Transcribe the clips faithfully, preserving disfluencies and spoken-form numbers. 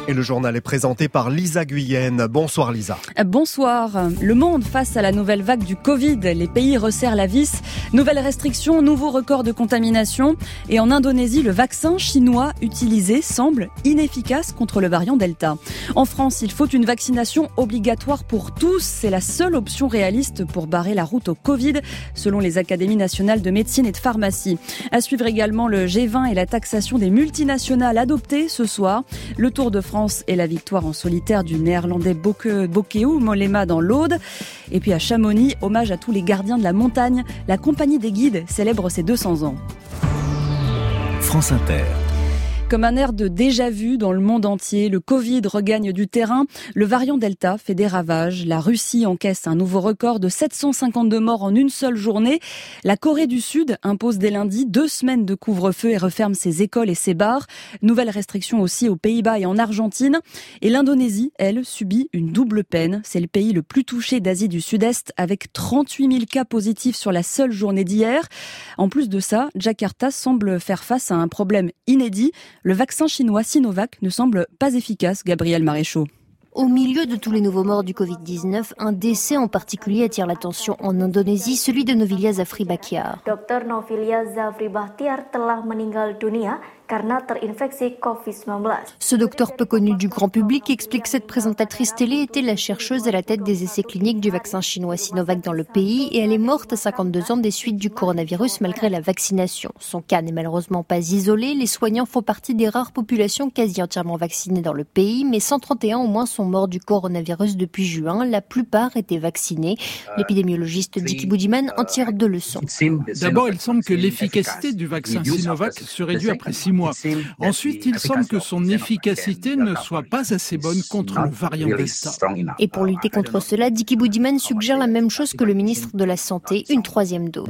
Et le journal est présenté par Lisa Guyenne. Bonsoir Lisa. Bonsoir. Le monde face à la nouvelle vague du Covid. Les pays resserrent la vis. Nouvelles restrictions, nouveaux records de contamination. Et en Indonésie, le vaccin chinois utilisé semble inefficace contre le variant Delta. En France, il faut une vaccination obligatoire pour tous. C'est la seule option réaliste pour barrer la route au Covid, selon les académies nationales de médecine et de pharmacie. À suivre également le G vingt et la taxation des multinationales adoptées ce soir. Le Tour de France et la victoire en solitaire du néerlandais Bokeu Mollema dans l'Aude. Et puis à Chamonix, hommage à tous les gardiens de la montagne. La compagnie des guides célèbre ses deux cents ans. France Inter. Comme un air de déjà-vu dans le monde entier, le Covid regagne du terrain. Le variant Delta fait des ravages. La Russie encaisse un nouveau record de sept cent cinquante-deux morts en une seule journée. La Corée du Sud impose dès lundi deux semaines de couvre-feu et referme ses écoles et ses bars. Nouvelles restrictions aussi aux Pays-Bas et en Argentine. Et l'Indonésie, elle, subit une double peine. C'est le pays le plus touché d'Asie du Sud-Est avec trente-huit mille cas positifs sur la seule journée d'hier. En plus de ça, Jakarta semble faire face à un problème inédit. Le vaccin chinois Sinovac ne semble pas efficace, Gabriel Maréchaux. Au milieu de tous les nouveaux morts du covid dix-neuf, un décès en particulier attire l'attention en Indonésie, celui de Novilia Zafri Bahtiar. Dokter Novilia Zafri Bahtiar telah meninggal dunia karena terinfeksi covid dix-neuf. Ce docteur peu connu du grand public explique que cette présentatrice télé était la chercheuse à la tête des essais cliniques du vaccin chinois Sinovac dans le pays et elle est morte à cinquante-deux ans des suites du coronavirus malgré la vaccination. Son cas n'est malheureusement pas isolé. Les soignants font partie des rares populations quasi entièrement vaccinées dans le pays, mais cent trente et un au moins sont morts du coronavirus depuis juin. La plupart étaient vaccinés. L'épidémiologiste Diki Budiman en tire deux leçons. D'abord, il semble que l'efficacité du vaccin Sinovac se réduit après six mois. Ensuite, il semble que son efficacité ne soit pas assez bonne contre le variant Delta. Et pour lutter contre cela, Diki Budiman suggère la même chose que le ministre de la Santé, une troisième dose.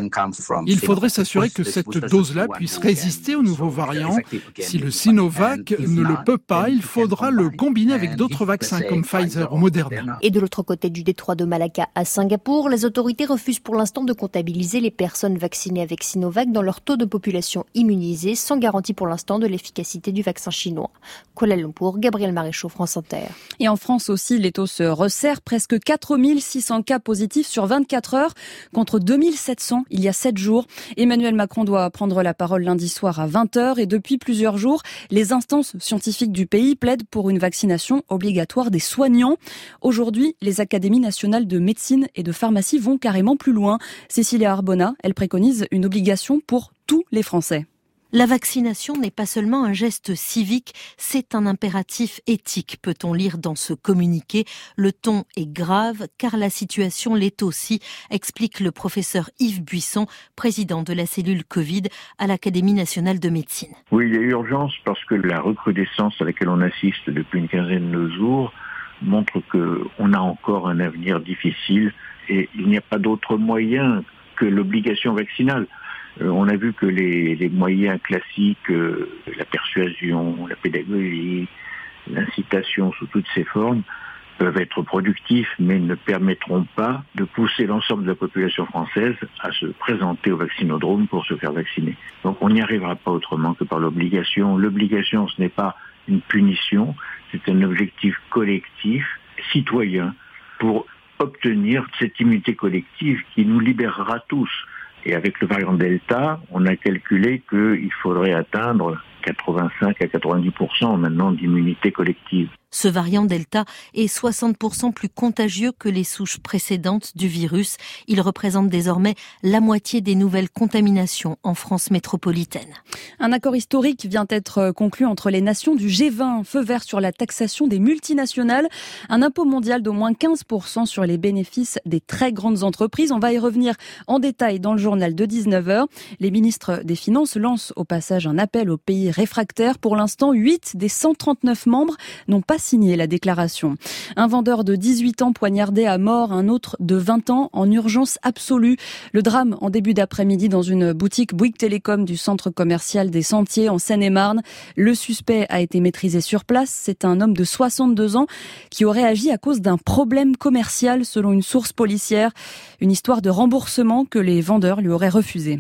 Il faudrait s'assurer que cette dose-là puisse résister au nouveau variant. Si le Sinovac ne le peut pas, il faudra le combiner avec d'autres vaccins comme Pfizer ou Moderna. Et de l'autre côté du détroit de Malacca à Singapour, les autorités refusent pour l'instant de comptabiliser les personnes vaccinées avec Sinovac dans leur taux de population immunisée, sans garantie pour l'instant de l'efficacité du vaccin chinois. Kuala Lumpur, Gabriel Maréchaux, France Inter. Et en France aussi, les taux se resserrent. Presque quatre mille six cents cas positifs sur vingt-quatre heures contre deux mille sept cents il y a sept jours. Emmanuel Macron doit prendre la parole lundi soir à vingt heures et depuis plusieurs jours, les instances scientifiques du pays plaident pour une vaccination obligatoire des soignants. Aujourd'hui, les académies nationales de médecine et de pharmacie vont carrément plus loin. Cécilia Arbona, elle préconise une obligation pour tous les Français. La vaccination n'est pas seulement un geste civique, c'est un impératif éthique, peut-on lire dans ce communiqué. Le ton est grave, car la situation l'est aussi, explique le professeur Yves Buisson, président de la cellule Covid à l'Académie nationale de médecine. Oui, il y a urgence parce que la recrudescence à laquelle on assiste depuis une quinzaine de jours montre qu'on a encore un avenir difficile et il n'y a pas d'autre moyen que l'obligation vaccinale. Euh, on a vu que les, les moyens classiques, euh, la persuasion, la pédagogie, l'incitation sous toutes ses formes, peuvent être productifs, mais ne permettront pas de pousser l'ensemble de la population française à se présenter au vaccinodrome pour se faire vacciner. Donc on n'y arrivera pas autrement que par l'obligation. L'obligation, ce n'est pas une punition, c'est un objectif collectif, citoyen, pour obtenir cette immunité collective qui nous libérera tous. Et avec le variant Delta, on a calculé qu'il faudrait atteindre quatre-vingt-cinq à quatre-vingt-dix pour cent maintenant d'immunité collective. Ce variant Delta est soixante pour cent plus contagieux que les souches précédentes du virus. Il représente désormais la moitié des nouvelles contaminations en France métropolitaine. Un accord historique vient d'être conclu entre les nations du G vingt, feu vert sur la taxation des multinationales, un impôt mondial d'au moins quinze pour cent sur les bénéfices des très grandes entreprises. On va y revenir en détail dans le journal de dix-neuf heures. Les ministres des Finances lancent au passage un appel aux pays réfractaires. Pour l'instant, huit des cent trente-neuf membres n'ont pas signé la déclaration. Un vendeur de dix-huit ans poignardé à mort, un autre de vingt ans en urgence absolue. Le drame en début d'après-midi dans une boutique Bouygues Télécom du centre commercial des Sentiers en Seine-et-Marne. Le suspect a été maîtrisé sur place. C'est un homme de soixante-deux ans qui aurait agi à cause d'un problème commercial selon une source policière. Une histoire de remboursement que les vendeurs lui auraient refusé.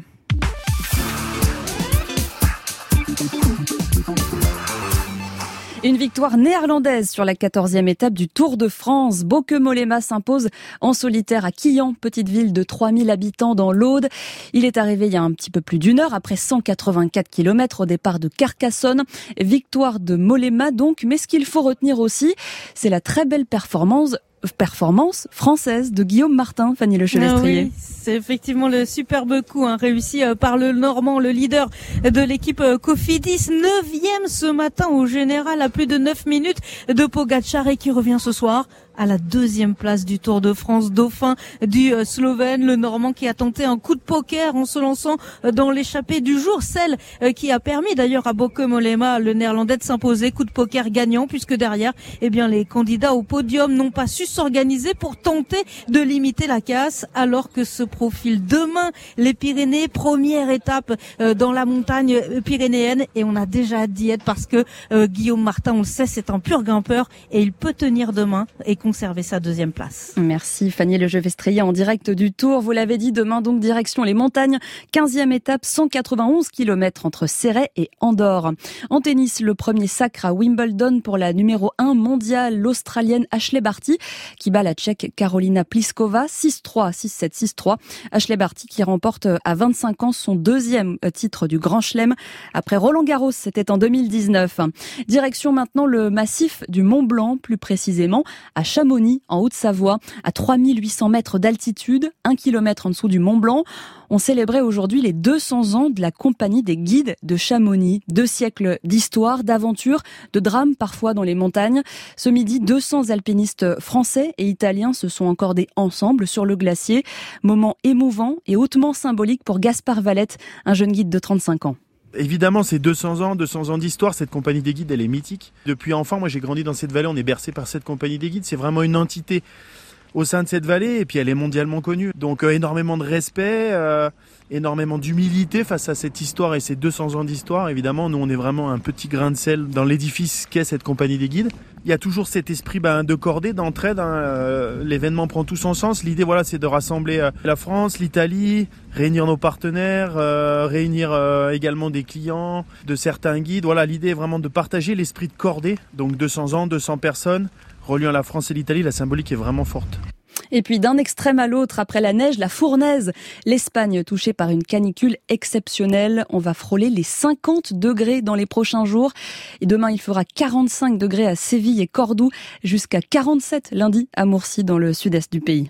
Une victoire néerlandaise sur la quatorzième étape du Tour de France. Bauke Mollema s'impose en solitaire à Quillan, petite ville de trois mille habitants dans l'Aude. Il est arrivé il y a un petit peu plus d'une heure, après cent quatre-vingt-quatre kilomètres au départ de Carcassonne. Victoire de Mollema donc, mais ce qu'il faut retenir aussi, c'est la très belle performance performance française de Guillaume Martin, Fanny Lechevestrier. Ah oui, c'est effectivement le superbe coup hein, réussi par le Normand, le leader de l'équipe Cofidis, neuvième ce matin au général à plus de neuf minutes de Pogačar et qui revient ce soir à la deuxième place du Tour de France, dauphin du Slovène, le Normand qui a tenté un coup de poker en se lançant dans l'échappée du jour, celle qui a permis d'ailleurs à Bauke Mollema, le Néerlandais, de s'imposer, coup de poker gagnant, puisque derrière, eh bien, les candidats au podium n'ont pas su s'organiser pour tenter de limiter la casse, alors que se profile demain les Pyrénées, première étape dans la montagne pyrénéenne, et on a déjà hâte d'y être parce que euh, Guillaume Martin, on le sait, c'est un pur grimpeur et il peut tenir demain et conserver sa deuxième place. Merci Fanny Lechevestrier en direct du Tour. Vous l'avez dit, demain donc direction les montagnes. quinzième étape, cent quatre-vingt-onze kilomètres entre Céret et Andorre. En tennis, le premier sacre à Wimbledon pour la numéro un mondiale, l'Australienne Ashley Barty, qui bat la Tchèque Karolina Pliskova, six trois, six sept, six trois. Ashley Barty qui remporte à vingt-cinq ans son deuxième titre du Grand Chelem. Après Roland Garros, c'était en deux mille dix-neuf. Direction maintenant le massif du Mont Blanc, plus précisément à Chamonix, en Haute-Savoie, à trois mille huit cents mètres d'altitude, un kilomètre en dessous du Mont Blanc. On célébrait aujourd'hui les deux cents ans de la compagnie des guides de Chamonix. Deux siècles d'histoire, d'aventure, de drames parfois dans les montagnes. Ce midi, deux cents alpinistes français et italiens se sont encordés ensemble sur le glacier. Moment émouvant et hautement symbolique pour Gaspard Valette, un jeune guide de trente-cinq ans. Évidemment, c'est deux cents ans, deux cents ans d'histoire. Cette compagnie des guides, elle est mythique. Depuis enfant, moi, j'ai grandi dans cette vallée. On est bercé par cette compagnie des guides. C'est vraiment une entité au sein de cette vallée. Et puis, elle est mondialement connue. Donc, euh, énormément de respect, euh, énormément d'humilité face à cette histoire et ces deux cents ans d'histoire. Évidemment, nous, on est vraiment un petit grain de sel dans l'édifice qu'est cette compagnie des guides. Il y a toujours cet esprit ben, de cordée, d'entraide. Hein. Euh, l'événement prend tout son sens. L'idée, voilà, c'est de rassembler euh, la France, l'Italie, réunir nos partenaires, euh, réunir euh, également des clients, de certains guides. Voilà, l'idée est vraiment de partager l'esprit de cordée. Donc deux cents ans, deux cents personnes, reliant la France et l'Italie. La symbolique est vraiment forte. Et puis d'un extrême à l'autre, après la neige, la fournaise. L'Espagne touchée par une canicule exceptionnelle. On va frôler les cinquante degrés dans les prochains jours. Et demain, il fera quarante-cinq degrés à Séville et Cordoue, jusqu'à quarante-sept lundi à Murcie dans le sud-est du pays.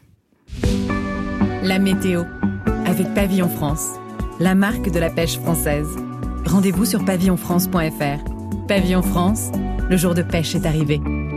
La météo, avec Pavillon France, la marque de la pêche française. Rendez-vous sur pavillon france point f r. Pavillon France, le jour de pêche est arrivé.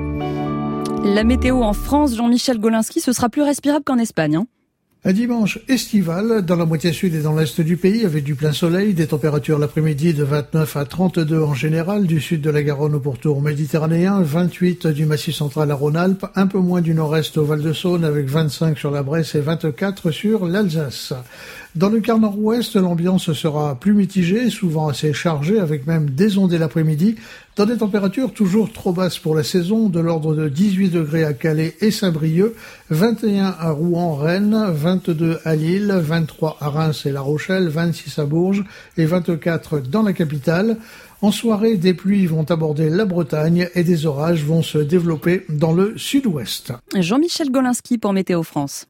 La météo en France, Jean-Michel Golinski, ce sera plus respirable qu'en Espagne. Hein. Un dimanche estival dans la moitié sud et dans l'est du pays avec du plein soleil, des températures l'après-midi de vingt-neuf à trente-deux en général, du sud de la Garonne au pourtour méditerranéen, vingt-huit du Massif central à Rhône-Alpes, un peu moins du nord-est au Val-de-Saône avec vingt-cinq sur la Bresse et vingt-quatre sur l'Alsace. Dans le quart nord-ouest, l'ambiance sera plus mitigée, souvent assez chargée, avec même des ondées l'après-midi, dans des températures toujours trop basses pour la saison, de l'ordre de dix-huit degrés à Calais et Saint-Brieuc, vingt et un à Rouen, Rennes, vingt-deux à Lille, vingt-trois à Reims et La Rochelle, vingt-six à Bourges et vingt-quatre dans la capitale. En soirée, des pluies vont aborder la Bretagne et des orages vont se développer dans le sud-ouest. Jean-Michel Golinski pour Météo France.